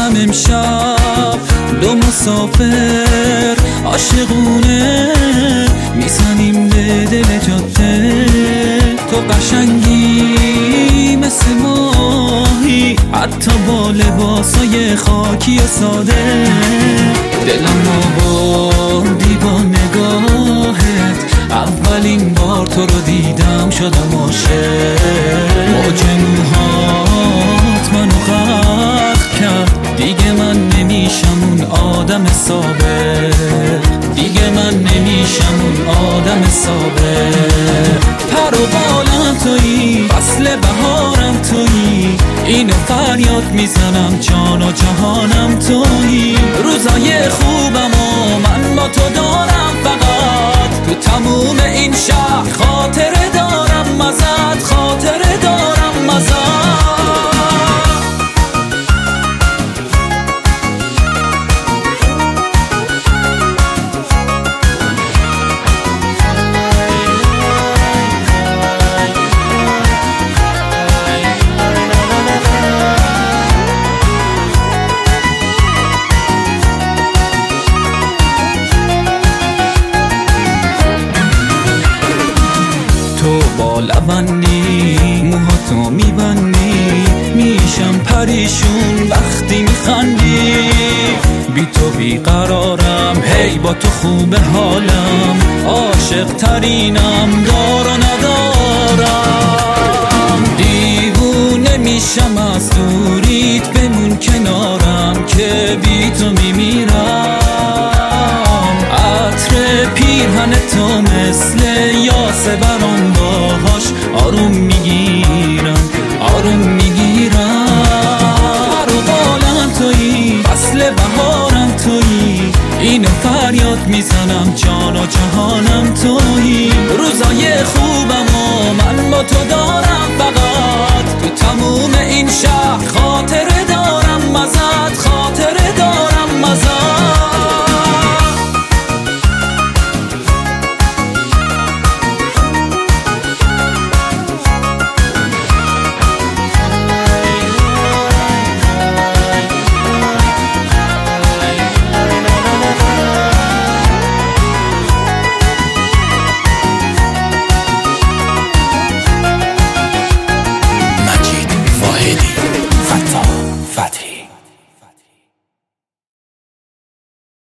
شدم امشب دو مسافر عاشقونه میزنیم به دل جاده. تو قشنگی مثل ماهی حتی با لباسای خاکی و ساده. دلم آوردی با نگاهت، اولین بار تو رو دیدم شدم عاشق. موج موهات منو غرق کرد، دیگه من نمیشم اون آدم سابق. دیگه من نمیشم اون آدم سابق. پر و بالم تویی، فصل بهارم تویی، اینو فریاد میزنم جان و جهانم تویی. روزای خوبم و من با تو دارم، فقط تو تموم این شهر خاطره دارم ازت، خاطره دارم ازت. تو با لبندی موهاتو میبندی، میشم پریشون وقتی میخندی. بی تو بیقرارم، هی با تو خوب حالم، عاشق ترینم دار و ندارم. دیوونه میشم از دوریت، بمون کنارم که بی تو میمیرم. عطر پیرهن تو مثل یاسه برام، باهاش آروم میگیرم، آروم میگیرم. پر و بالم تویی، فصل بهارم تویی، اینو فریاد میزنم جان و جهانم تویی. روزای خوبم و من با تو دارم، فقط تو تموم این شهر خاطره دارم ازت، خاطره دارم ازت. مجید واحدی، فتا فتحی.